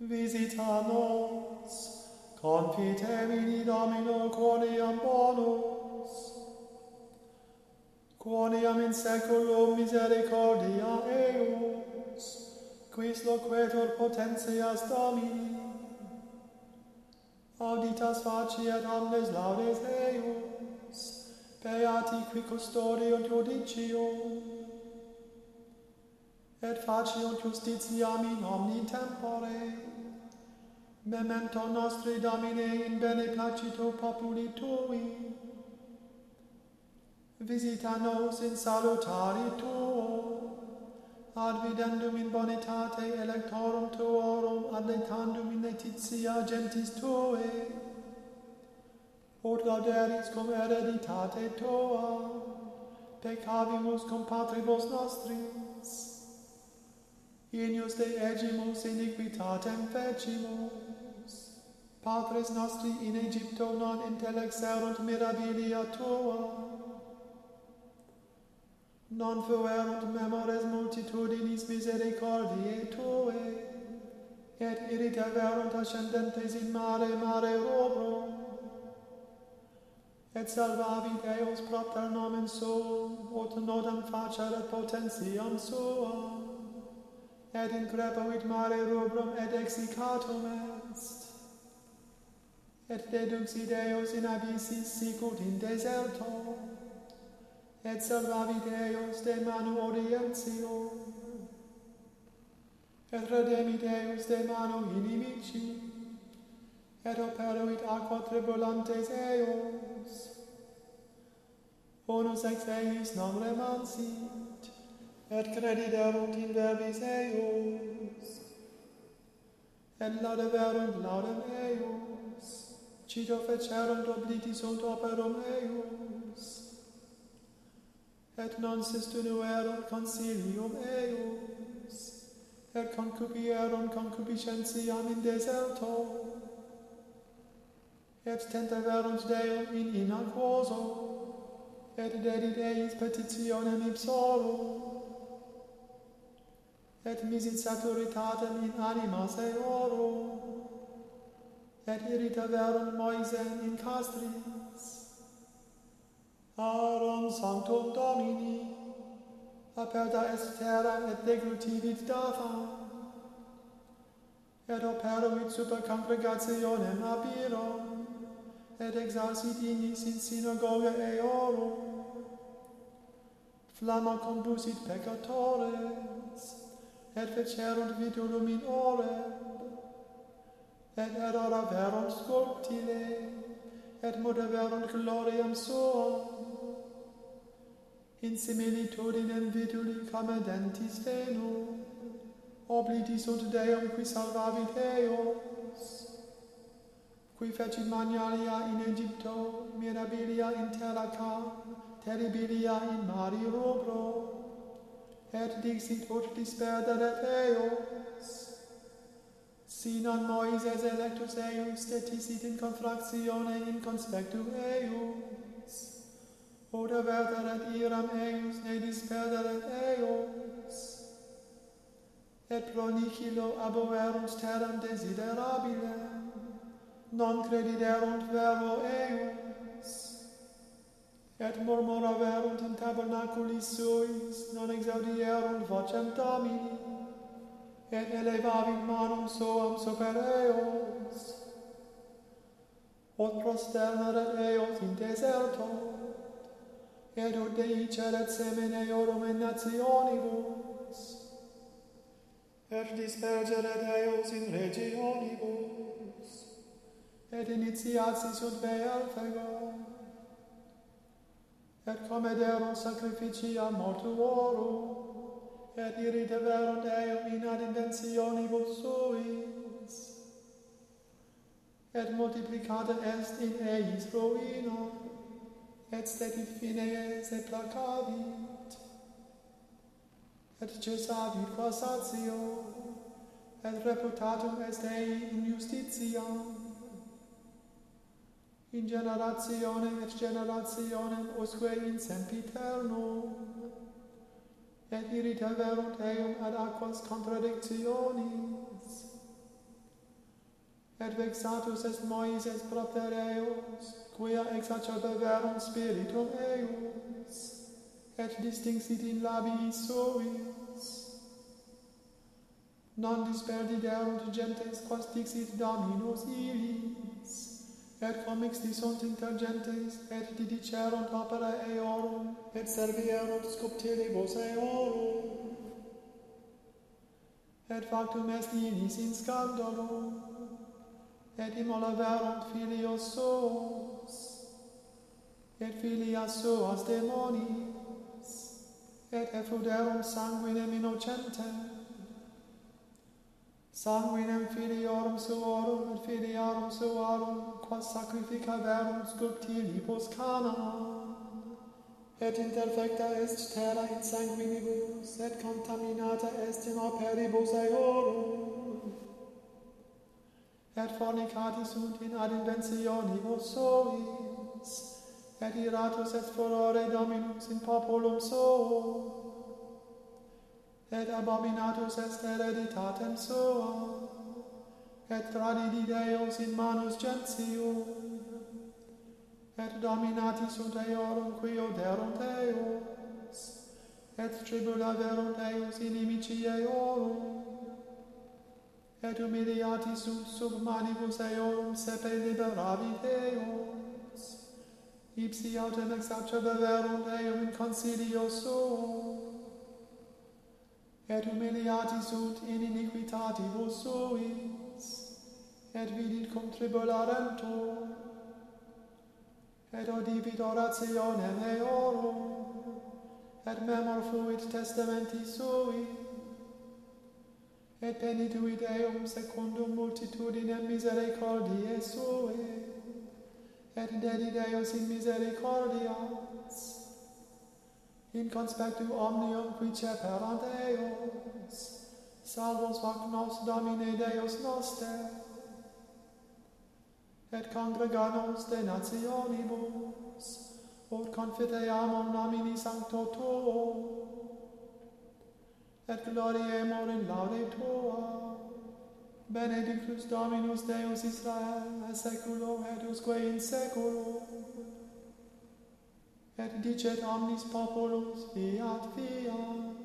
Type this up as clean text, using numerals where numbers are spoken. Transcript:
Visita nos, confite vini Domino quoniam bonus, quoniam in saeculum misericordia eius, quis loquetur potentias Domini, auditas faciat omnes laudes eius, beati qui custodiunt judicium, et faciunt justitiam in omni tempore, memento nostri Domine in beneplacito populi Tui, visita nos in salutari Tuo, ad videndum in bonitate electorum Tuorum ad letandum in laetitia gentis Tue, ut lauderis cum hereditate Tua, peccavimus cum patribus nostris, Ignus de egimus iniquitatem fecimus. Patres nostri in Egypto non intellexerunt mirabilia Tua. Non fuerunt memores multitudinis misericordiae Tuae, et irritaverunt ascendentes in mare rubrum. Et salvavit eos propter nomen suum, ut nodam faceret potentiam suam. Et increpuit mare rubrum et exicatum est. Et deduxit eos in abyssis sicut in deserto, et salvavit eos de manu audientium, et redemit eos de manu inimici, et operuit aqua tribulantes eos. Unus ex eis non remansit, et crediderunt in verbis eius, et laudeverunt laudem eius, cito fecerunt obliti sunt operum eius, et non sustinuerunt consilium eius, et concupierunt concupiscentiam in deserto, et tentaverunt Deum in inaquoso, et dedit eis petitionem ipsorum, et misit saturitatem in animas eorum, et irritaverunt Moisem in castris. Aram sanctum Domini, aperta est terra et deglutivit Dathan, et operuit super congregationem abirum, et exarcit ignis in synagoga eorum, flamma combusit peccatores, et fecerunt vitulum in oreb, et errora verunt sculptile, et modeverunt gloriam suam, in similitudinem vituli camedentis venum, obliti sunt Deum qui salvavit eos, qui fecit magnalia in Egypto, mirabilia in terra cam, terribilia in mari rubro, et dixit ut disperderet eos. Si non Moises electus eius stetisit in confractione in conspectu eius, ut averteret iram eius ne disperderet eius, et pro nihilo aboverunt terram desiderabilem, non crediderunt verbo eius, et murmuraverunt in tabernaculis suis, non exaudierunt vocem Domini, et elevavit manum suam super eos, ut prosterneret eos in deserto, et ut deiceret semen eorum in nationibus, et dispergeret eos in regionibus, et initiatis sunt Beelphegor, et comederunt sacrificia mortuorum, et irritaverunt eum in ad inventionibus suis, et multiplicata est in eis ruina, et stetit fine se placavit, et cessavit quassatio, et reputatum est ei in justitiam, in generationem et generationem usque in sempiternum, et irritaverunt eum ad aquas contradictionis, et vexatus est Moises propter eos, quia ex acerbeverum spiritum eius, et distinxit in labii suis. Non disperdiderunt gentes quas dixit Dominus iis, et commixti sunt inter gentes, et didicerunt opera eorum, et servierunt sculptilibus eorum. Et factum est inis in scandalo, et immolaverunt filios suos, et filias suas demonis, et effuderunt sanguinem innocentem, sanguinem filiorum suorum et filiarum suorum, quas sacrificaverum sculptilibus Canaan, et interfecta est terra in sanguinibus, et contaminata est in operibus eorum, et fornicati sunt in ad inventionibus suis, et iratus est furore Dominus in populum suo, et abominatus est hereditatem sua, et tradidi Deus in manus gentium, et dominati sunt eorum qui oderunt eos, et tribulaverunt eos inimici eorum, et humiliati sunt sub manibus eorum sepe liberavit eos, ipsi autem ex acerbeverunt eum in concilio suo, et humiliati sunt in iniquitatibus suis, et vidit cum tribularentur, et audivit orationem eorum, et memor fuit testamenti sui, et penituit eum secundum multitudinem misericordiae sui, et dedit eos in misericordias, in conspectu omnium qui ceperant eos, salvos fac nos Domine Deus noster, et congreganos de nationibus, ut confiteamum nomini sancto tuo, et gloriemur in laude tua, benedictus Dominus Deus Israel, a seculo et usque in seculo, et dicet omnis populus fiat fiat.